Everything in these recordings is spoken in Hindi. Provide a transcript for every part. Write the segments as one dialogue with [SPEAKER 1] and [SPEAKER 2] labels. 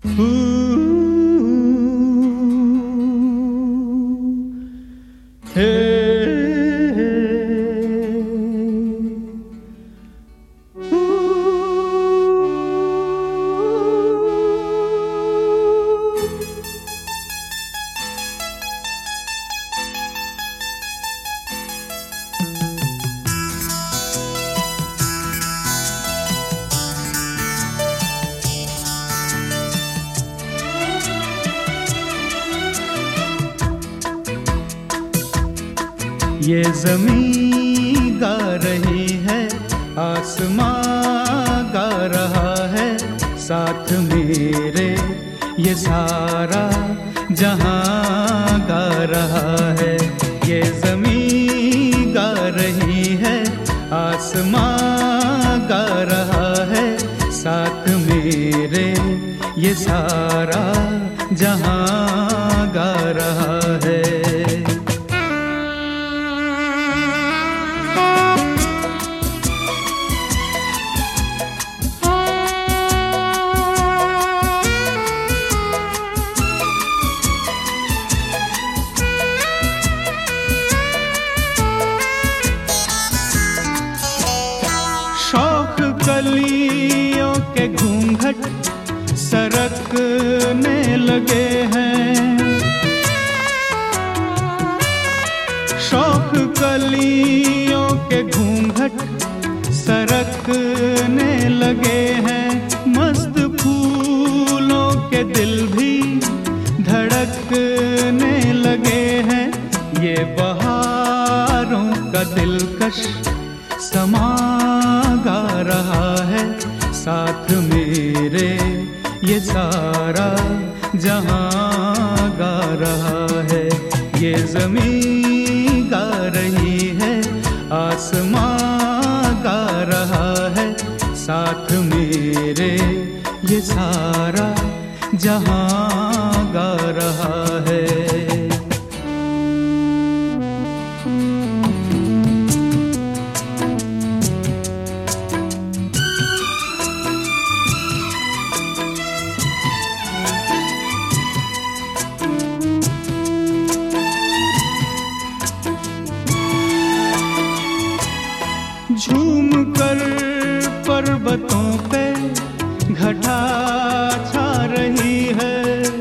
[SPEAKER 1] ये ज़मीं गा रही है, आसमां गा रहा है, साथ मेरे ये सारा जहां गा रहा है। ये ज़मीं गा रही है, आसमां गा रहा है, साथ मेरे ये सारा जहां गा रहा है। कलियों के घूंघट सरकने लगे हैं, शौक कलियों के घूंघट सरकने लगे हैं, मस्त फूलों के दिल भी धड़कने लगे हैं। ये बहारों का दिलकश समा गा रहा है, साथ मेरे ये सारा जहां गा रहा है। ये ज़मीं गा रही है, आसमां गा रहा है, साथ मेरे ये सारा जहां गा रहा है। झूम कर पर्वतों पे घटा छा रही है,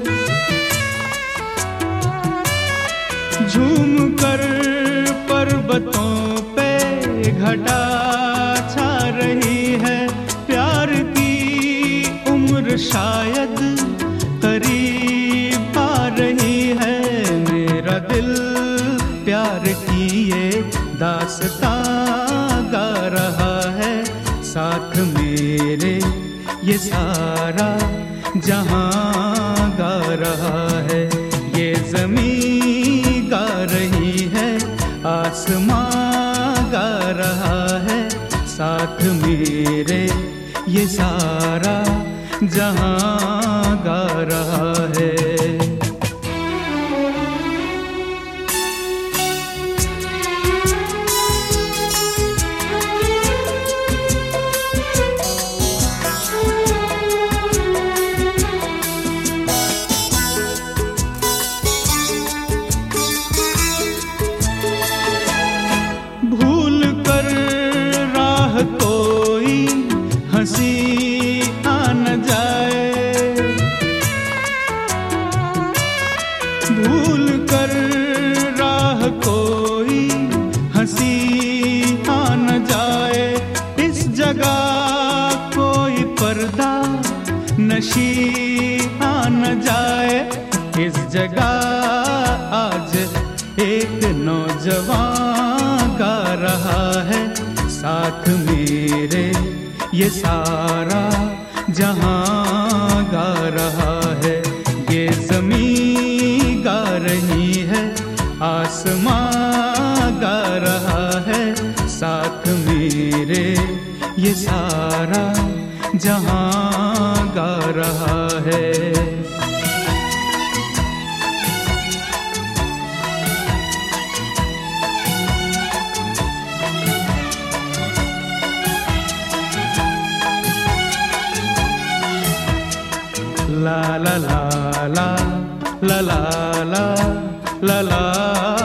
[SPEAKER 1] झूम कर पर्वतों पे घटा छा रही है। प्यार की उम्र शायद करीब आ रही है, मेरा दिल प्यार की ये दास्तां गा रहा है, साथ मेरे ये सारा जहां गा रहा है। ये ज़मीं गा रही है, आसमां गा रहा है, साथ मेरे ये सारा जहां गा रहा है। कोई हंसी आ न जाए, भूल कर राह कोई हंसी आ न जाए, इस जगह कोई पर्दा नशी आ न जाए। इस जगह आज एक नौजवान गा रहा है, साथ मेरे ये सारा जहां गा रहा है। ये ज़मीं गा रही है, आसमां गा रहा है, साथ मेरे ये सारा जहां गा रहा है। ला ला ला ला ला ला ला ला ला